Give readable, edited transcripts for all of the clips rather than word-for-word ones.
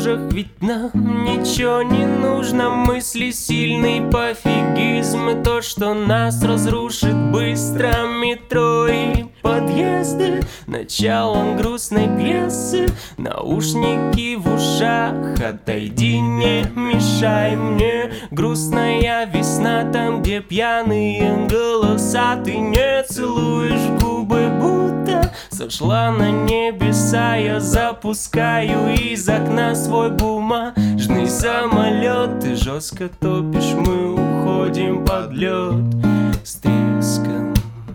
лужах, ведь нам ничего не нужно. Мысли сильный пофигизм и то, что нас разрушит быстро. Метро и подъезды, началом грустной пьесы. Наушники в ушах, отойди, не мешай мне. Грустная весна там, где пьяные голоса. Ты не целуешь губы, будто сошла на небеса. Я запускаю из окна свой бумажный самолет. Ты жестко топишь, мы уходим под лед с треском.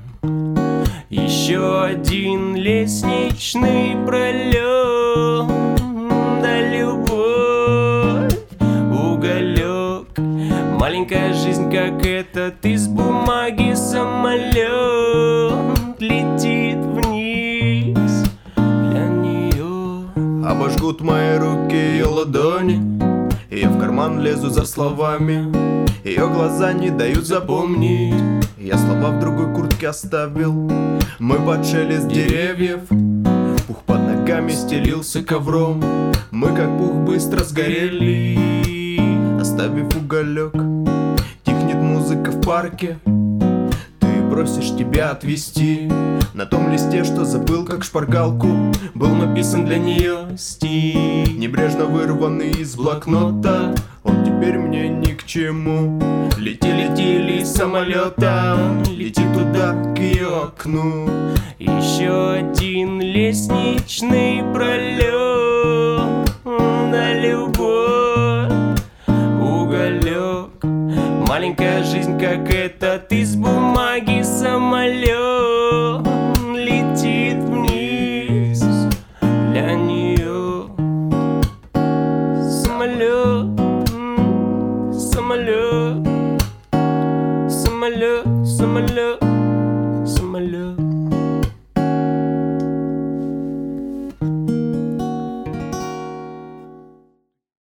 Еще один лестничный пролет. Да любовь, уголек. Маленькая жизнь, как этот из бумаги самолет, летит вниз для нее. Обожгут мои руки ее ладони, я в карман лезу за словами. Ее глаза не дают запомнить. Я слова в другой куртке оставил. Мы под шелест деревьев. Пух под ногами стелился ковром. Мы как пух быстро сгорели, оставив уголек. Тихнет музыка в парке. Ты просишь тебя отвезти. На том листе, что забыл как шпаргалку, был написан для нее стих, небрежно вырванный из блокнота. Он теперь мне ни к чему. Лети, лети самолетом, лети туда, к ее окну. Еще один лестничный пролет. На любовь, уголек. Маленькая жизнь, как этот из бумаги самолет, летит вниз для нее. Самолет, самолет, самолет, самолет, самолет.